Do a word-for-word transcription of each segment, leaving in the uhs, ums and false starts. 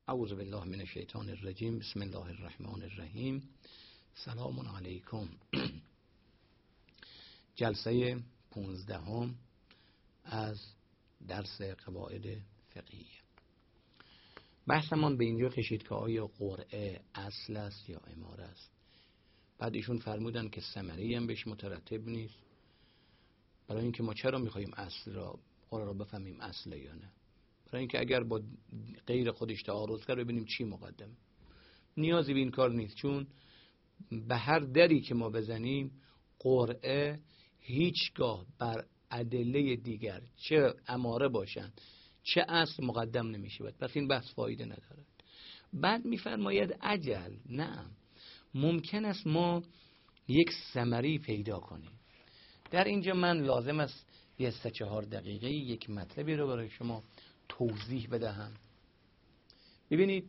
اعوذ بالله من الشیطان الرجیم. بسم الله الرحمن الرحیم. سلام علیکم. جلسه پونزدهم از درس قواعد فقهی. بحثمان به اینجا کشید که آیا قرعه اصل است یا اماره است. بعد ایشون فرمودن که ثمری هم بهش مترتب نیست، برای اینکه ما چرا میخوایم اصل را قرعه را بفهمیم اصل یا نه؟ برای اینکه اگر با غیر خودش تعارض کرد ببینیم چی مقدم. نیازی به این کار نیست، چون به هر دری که ما بزنیم قرعه هیچگاه بر ادله دیگر چه اماره باشن چه اصل مقدم نمیشه. پس این بحث فایده ندارد. بعد میفرماید عجل، نه، ممکن است ما یک ثمری پیدا کنیم. در اینجا من لازم است یه سه چهار دقیقه یک مطلبی رو برای شما توضیح بدهم. ببینید،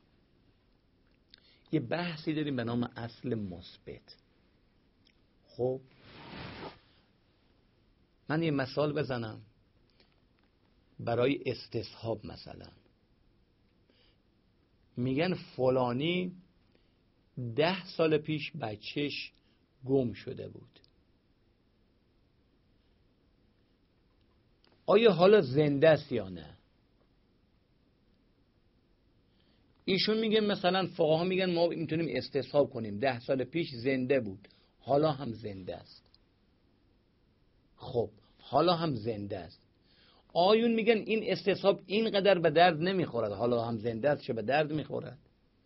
یه بحثی داریم به نام اصل مثبت. خب من یه مثال بزنم برای استصحاب. مثلا میگن فلانی ده سال پیش بچهش گم شده بود. آیا حالا زنده است یا نه؟ ایشون میگه، مثلا فقها میگن ما میتونیم استصحاب کنیم ده سال پیش زنده بود، حالا هم زنده است. خب حالا هم زنده است. آیون میگن این استصحاب اینقدر به درد نمیخورد، حالا هم زنده است چه به درد میخورد.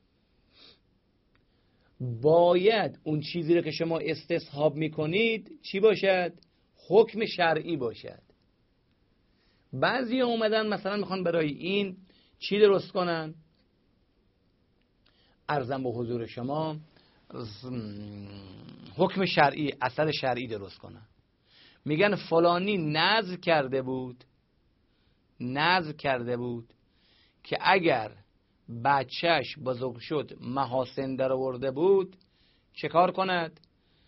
باید اون چیزی رو که شما استصحاب میکنید چی باشد؟ حکم شرعی باشد. بعضی اومدن مثلا میخوان برای این چی درست کنن؟ عرضم به حضور شما حکم شرعی، اثر شرعی درست کنن. میگن فلانی نذر کرده بود نذر کرده بود که اگر بچهش بزرگ شد محاسن در آورده بود چه کار کند؟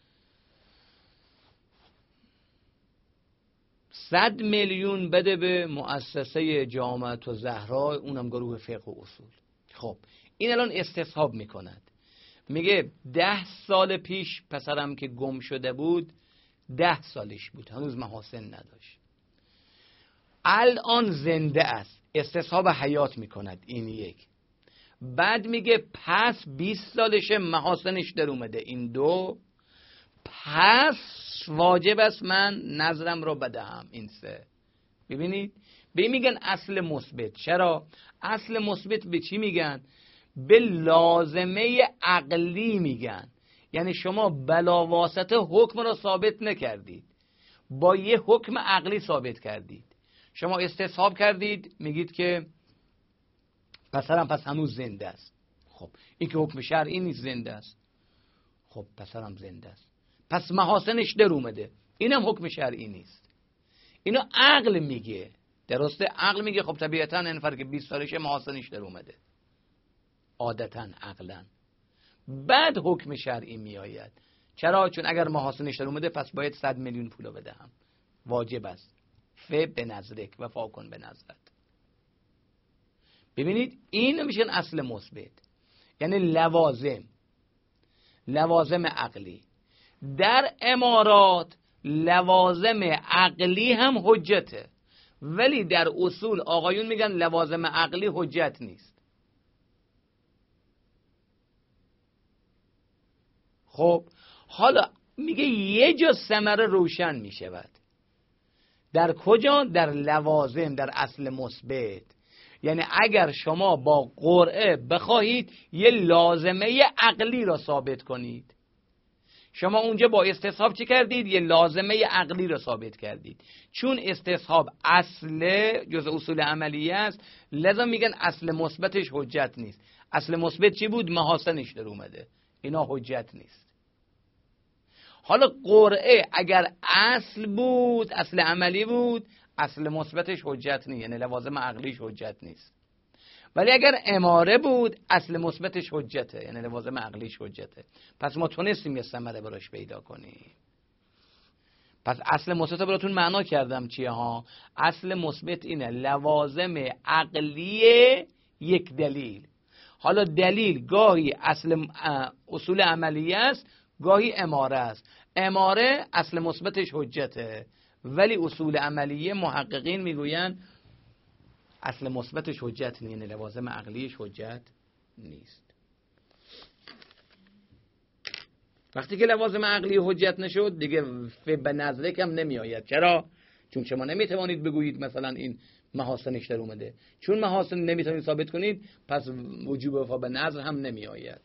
صد میلیون بده به مؤسسه جامعه الزهرا، اونم گروه فقه و اصول. خب این الان استصحاب میکند، میگه ده سال پیش پسرم که گم شده بود ده سالش بود، هنوز محاسن نداشت، الان زنده است. استصحاب حیات میکند، این یک. بعد میگه پس بیست سالشه، محاسنش در اومده، این دو. پس واجب است من نظرم رو بدهم، این سه. ببینید، به این میگن اصل مثبت. چرا؟ اصل مثبت به چی میگن؟ به لازمه عقلی میگن. یعنی شما بلا واسطه حکم را ثابت نکردید، با یه حکم عقلی ثابت کردید. شما استصحاب کردید، میگید که پسرم پس هنوز زنده است. خب این که حکم شرعی نیست، زنده است. خب پسرم زنده است، پس محاسنش در اومده، اینم حکم شرعی نیست. اینو عقل میگه، درسته؟ عقل میگه خب طبیعتا این فرق که بیست سالشه محاسنش در اومده، عادتا عقلا. بعد حکم شرعی میآید. چرا؟ چون اگر محاسنش در اومده پس باید صد میلیون پولو بدهم، واجب است. ف به نظرک، وفا کن به نظرت. ببینید، این میشن اصل مثبت، یعنی لوازم لوازم عقلی. در امارات لوازم عقلی هم حجته، ولی در اصول آقایون میگن لوازم عقلی حجت نیست. خب حالا میگه یه جا ثمره روشن میشود. در کجا؟ در لوازم، در اصل مثبت. یعنی اگر شما با قرعه بخواهید یه لازمه عقلی را ثابت کنید، شما اونجا با استصحاب چی کردید؟ یه لازمه عقلی را ثابت کردید. چون استصحاب اصل جز اصول عملیه است، لذا میگن اصل مثبتش حجت نیست. اصل مثبت چی بود؟ محاسنش در اومده، اینا حجت نیست. حالا قرعه اگر اصل بود، اصل عملی بود، اصل مثبتش حجت نیست، یعنی لوازم عقلیش حجت نیست. ولی اگر اماره بود، اصل مثبتش حجته، یعنی لوازم عقلیش حجته. پس ما تونستیم یه ثمره براش پیدا کنیم. پس اصل مثبت براتون معنا کردم چیه ها؟ اصل مثبت اینه لوازم عقلی یک دلیل. حالا دلیل گاهی اصل اصول عملیه است، گاهی اماره است. اماره اصل مثبتش حجته، ولی اصول عملیه محققین میگوین اصل مثبتش حجت نیست، لوازم عقلیش حجت نیست. وقتی که لوازم عقلی حجت نشد دیگه به نظرک هم نمی آید. چرا؟ چون شما نمیتوانید بگویید مثلا این محاسنش در اومده، چون محاسن نمیتونید ثابت کنید پس وجوب وفا به نظر هم نمی آید.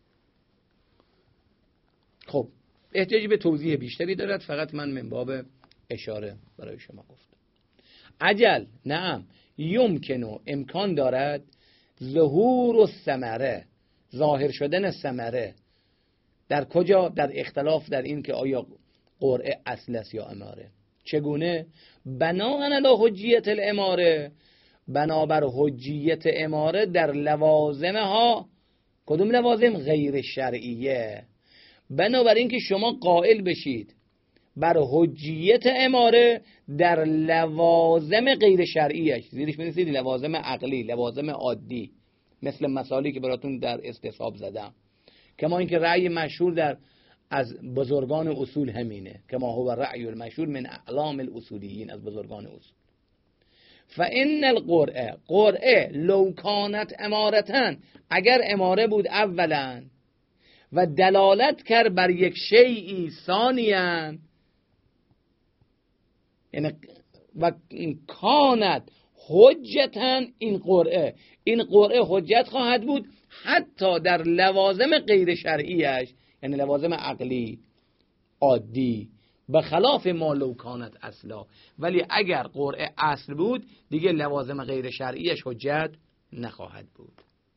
خب احتیاجی به توضیح بیشتری دارد، فقط من من باب اشاره برای شما گفتم. عجل نعم یمکنو امکان دارد ظهور الثمره، ظاهر شدن ثمره. در کجا؟ در اختلاف در این که آیا قرعه اصل است یا اماره. چگونه؟ بناء علی حجیت الاماره، بنابر حجیت اماره در لوازمها. کدوم لوازم؟ غیر شرعیه. بنابر این که شما قائل بشید بر حجیت اماره در لوازم غیر شرعیش، زیرش بنویسید لوازم عقلی، لوازم عادی، مثل مثالی که براتون در استصحاب زدم. کما اینکه رأی مشهور در از بزرگان اصول همینه، کما هو رأی المشهور من اعلام الاصولیین، از بزرگان اصول. فان القرعه، قرعه لو کانت امارتن، اگر اماره بود اولا و دلالت کرد بر یک شیئی ثانیاً، یعنی و کانت حجتن، این قرعه این قرعه حجت خواهد بود حتی در لوازم غیر شرعیش، یعنی لوازم عقلی عادی، به خلاف ما لو کانت اصلا. ولی اگر قرعه اصل بود دیگه لوازم غیر شرعیش حجت نخواهد بود.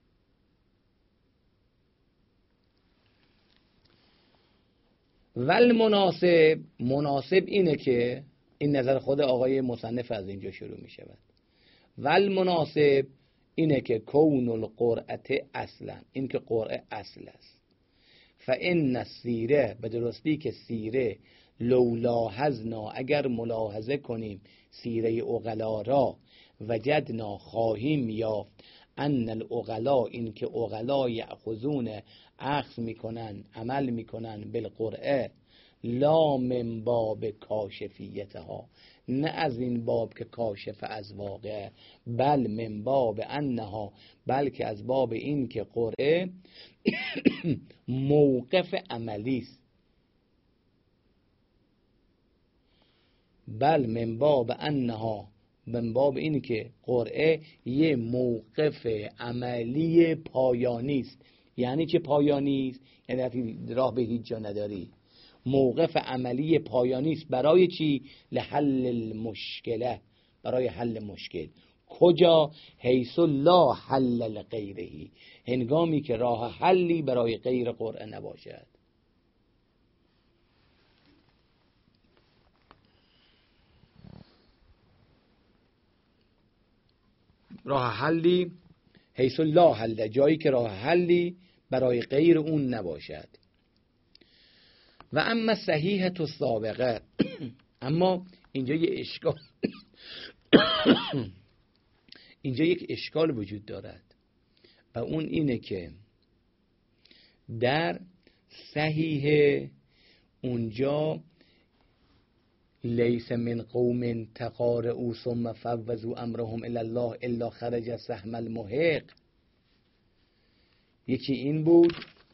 ول مناسب، مناسب اینه که این نظر خود آقای مصنف از اینجا شروع می شود. ول مناسب اینه که کون القرعه اصلا، این که قرعه اصل است. فان السیره، به درستی که سیره لو لاحظنا، اگر ملاحظه کنیم سیره عقلا را، وجدنا خواهیم یافت ان العقلا، این که عقلا یأخذون اخذ میکنن، عمل میکنن بالقرعه، لا من باب کاشفیتها، نه از این باب که کاشف از واقع، بل من باب انها، بلکه از باب این که قرعه موقف عملی است. بل من باب انها، من باب این که قرعه یه موقف عملی پایانی است. یعنی چه پایانی است؟ یعنی راه به هیچ جا نداری. موقف عملی پایانی است برای چی؟ لحل المشکله، برای حل مشکل. کجا؟ حیث لا حل لغیره، هنگامی که راه حلی برای غیر قرعه نباشد. راه حلی حیث لا حل، جایی که راه حلی برای غیر اون نباشد. و اما صحیح تو سابقه، اما اینجا یه اشکال اینجا یک اشکال وجود دارد و اون اینه که در صحیح اونجا لیس من قوم تقارعوا ثم فوضوا امرهم الی الله الا خرج سهم المحق. یکی این بود،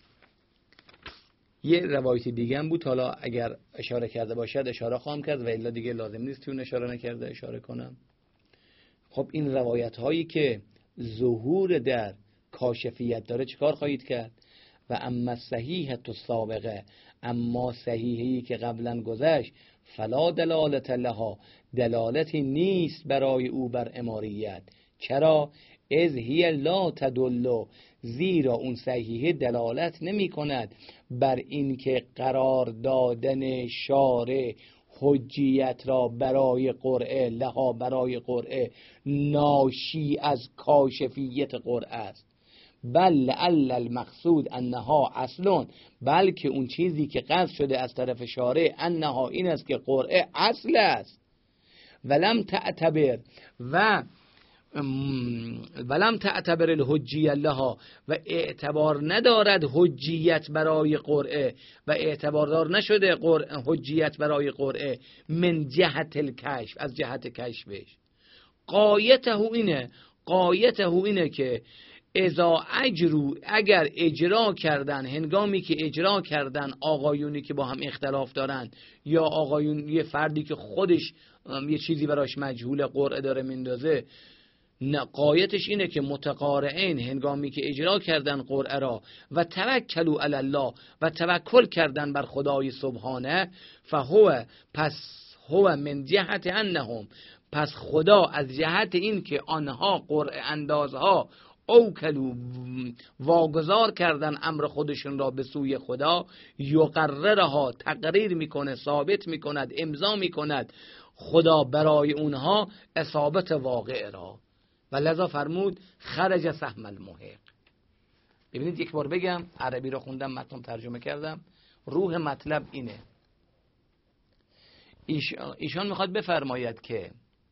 یه روایت دیگه هم بود، حالا اگر اشاره کرده باشد اشاره خواهم کرد و الا دیگه لازم نیست چون اشاره نکرده اشاره کنم. خب این روایت هایی که ظهور در کاشفیت داره چیکار خواهید کرد؟ و اما صحیح تو سابقه، اما صحیحی که قبلا گذشت، فلا دلالت لها، دلالتی نیست برای او بر اماریت. چرا؟ از هی لا تدل، زیرا اون صحیحه دلالت نمی کند بر این که قرار دادن شارع حجیت را برای قرعه، لها برای قرعه، ناشی از کاشفیت قرعه است. بل لعل المقصود انها اصلون، بلکه اون چیزی که قصد شده از طرف شارع انها این است که قرعه اصل است. ولم تعتبر، و ولم تعتبر الحجیه لها و اعتبار ندارد حجیت برای قرعه و اعتباردار نشده حجیت برای قرعه من جهت الکشف از جهت کشفش. قایته اینه قایته اینه که اذا اجرو اگر اجرا کردن هنگامی که اجرا کردن آقایونی که با هم اختلاف دارن یا آقایون یه فردی که خودش یه چیزی براش مجهول قرعه داره میندازه، قایتش اینه که متقارعین هنگامی که اجرا کردن قرعه را و توکلوا علی الله و توکل کردن بر خدای سبحانه، فهو پس هو من جهت انهم پس خدا از جهت این که آنها قرعه اندازها اوکلو واگذار کردن امر خودشون را به سوی خدا، یقررها تقریر میکنه ثابت میکند امضا میکند خدا برای اونها اصابت واقع را و لذا فرمود خرج سهم المحق. ببینید یک بار بگم، عربی را خوندم متن ترجمه کردم، روح مطلب اینه. ایش ایشان میخواد بفرماید که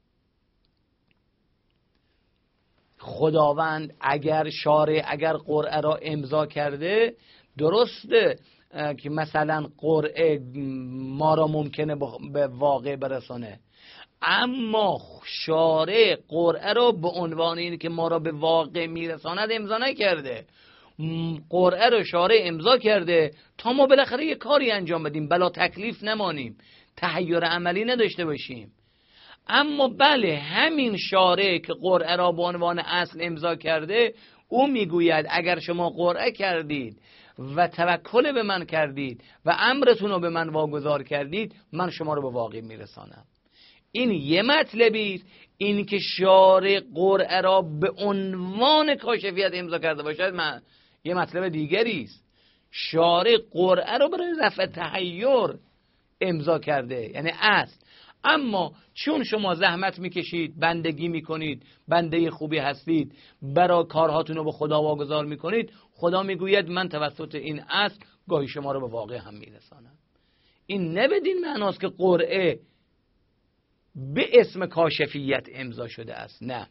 خداوند اگر شارع اگر قرعه را امضا کرده، درسته که مثلا قرعه ما را ممکنه به واقع برسانه، اما شارع قرعه را به عنوان این که ما را به واقع میرساند امضا نکرده. قرعه را شارع امضا کرده تا ما بالاخره یه کاری انجام بدیم، بلا تکلیف نمانیم، تحیر عملی نداشته باشیم. اما بله، همین شارع که قرعه را به عنوان اصل امضا کرده، او میگوید اگر شما قرعه کردید و توکل به من کردید و امرتون رو به من واگذار کردید، من شما رو به واقع میرسانم. این یه مطلبی است، این که شارع قرعه را به عنوان کاشفیت امضا کرده باشد من یه مطلب دیگری است. شارع قرعه را برای رفع تحیر امضا کرده، یعنی اصل. اما چون شما زحمت میکشید، بندگی میکنید، بنده خوبی هستید، برای کارهاتون رو به خدا واگذار میکنید، خدا میگوید من توسط این اصل گاهی شما رو به واقع هم میرسانم. این نه بدین معناست که قرعه به اسم کاشفیت امضا شده است، نه.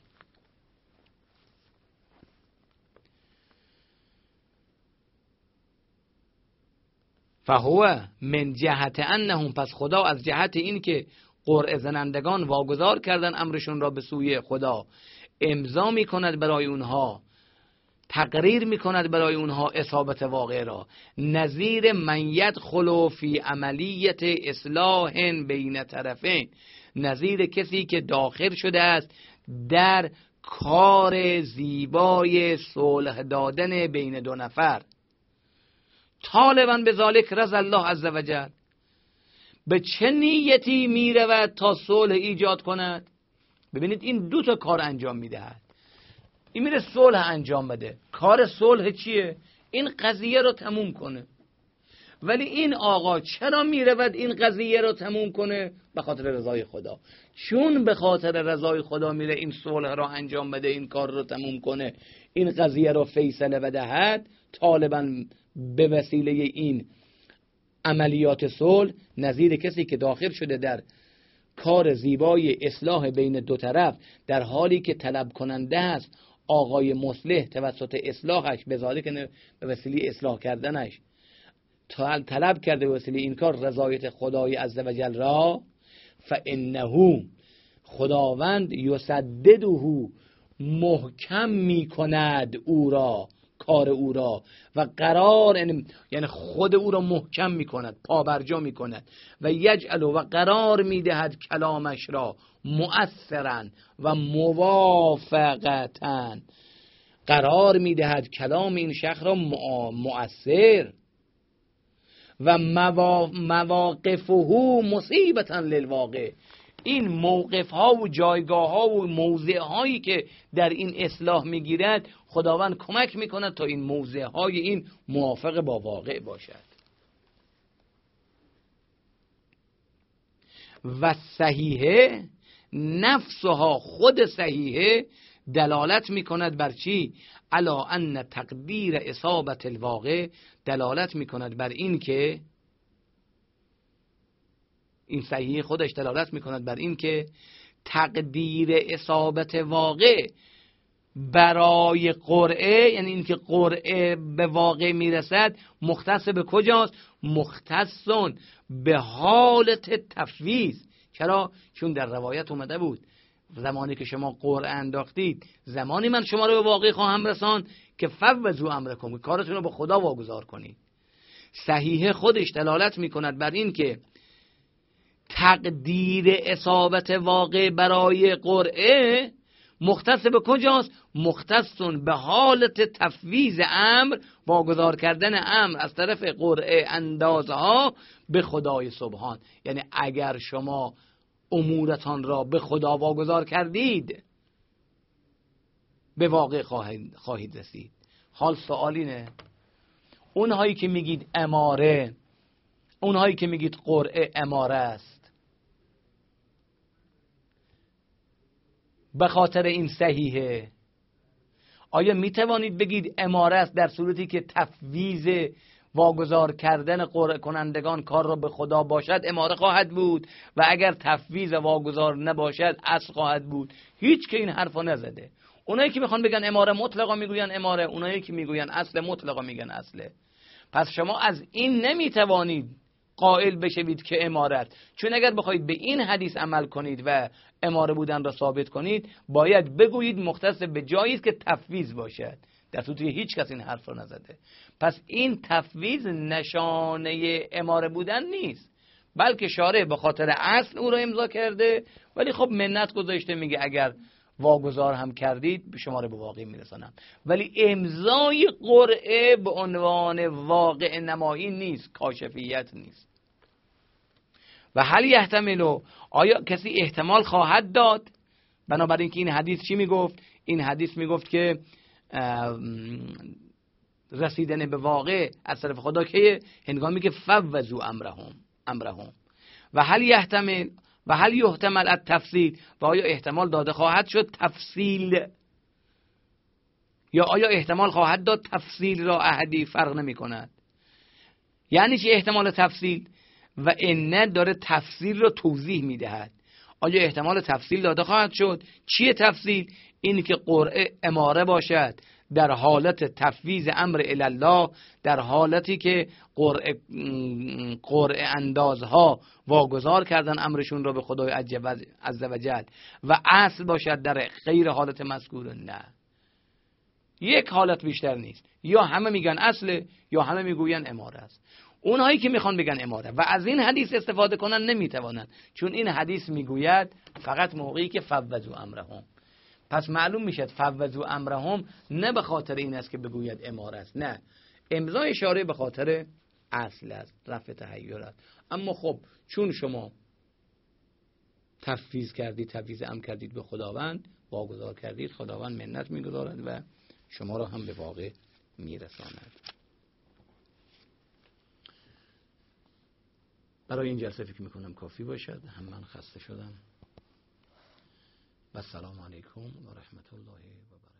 فهو من جهت انهم پس خدا از جهت این که قرعه زنندگان واگذار کردن امرشون را به سوی خدا، امضا می کند برای اونها، تقریر می کند برای اونها اصابت واقع را، نظیر من یدخل فی عملیت اصلاح بین طرفین، نظیر کسی که داخل شده است در کار زیبای صلح دادن بین دو نفر. طالباً به ذالک رضی الله عزوجل، به چه نیتی می رود تا صلح ایجاد کند؟ ببینید این دو تا کار انجام میدهد. این میره صلح انجام بده. کار صلح چیه؟ این قضیه رو تموم کنه. ولی این آقا چرا می رود این قضیه رو تموم کنه؟ به خاطر رضای خدا. چون به خاطر رضای خدا میره این صلح رو انجام بده، این کار رو تموم کنه، این قضیه رو فیصله بدهد، طالباً به وسیله این عملیات صلح نظیر کسی که داخل شده در کار زیبای اصلاح بین دو طرف، در حالی که طلب کننده است آقای مصلح توسط اصلاحش، به ذالک به وسیله اصلاح کردنش طلب کرده به وسیله این کار رضایت خدای عزوجل را، فانه خداوند یسدده محکم می کند او را، کار او را، و قرار یعنی خود او را محکم می کند، پابرجا می کند، و یجعل و قرار می دهد کلامش را مؤثرا و موافقتا، قرار می دهد کلام این شخص را مؤثر و مواقفه مصیبتا للواقع، این موقف ها و جایگاه ها و موضع هایی که در این اصلاح میگیرد خداوند کمک میکند تا این موضع های این موافق با واقع باشد. و صحیحه نفسها، خود صحیحه دلالت میکند بر چی؟ الا ان تقدیر اصابت الواقع، دلالت میکند بر این که این صحیح خودش دلالت میکند بر این که تقدیر اصابت واقع برای قرعه، یعنی اینکه قرعه به واقع میرسد، مختص به کجاست؟ مختصون به حالت تفویض. چرا؟ چون در روایت اومده بود زمانی که شما قرعه انداختید، زمانی من شما رو به واقع خواهم رسان که فوضوا امرکم، کارتون رو به خدا واگذار کنید. صحیح خودش دلالت میکند بر این که تقدیر اصابت واقع برای قرعه مختص به کجاست؟ مختصون به حالت تفویض امر، واگذار کردن امر از طرف قرعه اندازها به خدای سبحان. یعنی اگر شما امورتان را به خدا واگذار کردید، به واقع خواهید, خواهید رسید. حال سوال اینه، اونهایی که میگید اماره، اونهایی که میگید قرعه اماره است، به خاطر این صحیحه، آیا میتوانید بگید اماره است در صورتی که تفویض واگذار کردن قرعه کنندگان کار را به خدا باشد اماره خواهد بود، و اگر تفویض واگذار نباشد اصل خواهد بود؟ هیچ که این حرفا نزده. اونایی که میخوان بگن اماره مطلقا میگوین اماره، اونایی که میگوین اصل مطلقا میگن اصله. پس شما از این نمیتوانید قائل بشوید که امارت، چون اگر بخواید به این حدیث عمل کنید و اماره بودن را ثابت کنید، باید بگویید مختص به جایی است که تفویض باشد، در صورتی که هیچ کس این حرف را نزده. پس این تفویض نشانه اماره بودن نیست، بلکه شارع به خاطر اصل او را امضا کرده، ولی خب منت گذاشته، میگه اگر واگذار هم کردید به شما رو به واقع میرسانم. ولی امضای قرعه به عنوان واقع نمایی نیست، کاشفیت نیست. و هل یحتملو، آیا کسی احتمال خواهد داد؟ بنابراین که این حدیث چی میگفت؟ این حدیث میگفت که رسیدن به واقع از طرف خدا که هنگامی که فوضوا امرهم امرهم و هل یحتمل و هل یحتمل التفصیل، و آیا احتمال داده خواهد شد تفصیل، یا آیا احتمال خواهد داد تفصیل را احدی؟ فرق نمی کند. یعنی چه احتمال تفصیل؟ و این داره تفصیل را توضیح می دهد. آیا احتمال تفصیل داده خواهد شد؟ چیه تفصیل؟ اینی که قرعه اماره باشد در حالت تفویض امر الله، در حالتی که قرعه قرعه اندازها واگذار کردن امرشون رو به خدای عزوجل، و اصل باشد در غیر حالت مذکور. نه، یک حالت بیشتر نیست، یا همه میگن اصله یا همه میگوین اماره است. اونهایی که میخوان بگن اماره و از این حدیث استفاده کنن نمیتوانن، چون این حدیث میگوید فقط موقعی که فوضوا امرهم. پس معلوم میشد فوضوا امرهم نه به خاطر این است که بگوید اماره است، نه، امضای اشاره به خاطر اصل است، رفع تحیر است. اما خب چون شما تفویض کردید، تفویض امر کردید به خداوند، واگذار کردید، خداوند منت میگذارد و شما را هم به واقع میرساند. برای این جلسه فکر میکنم کافی باشد، هم من خسته شدم. و السلام علیکم و رحمت الله و برکاته.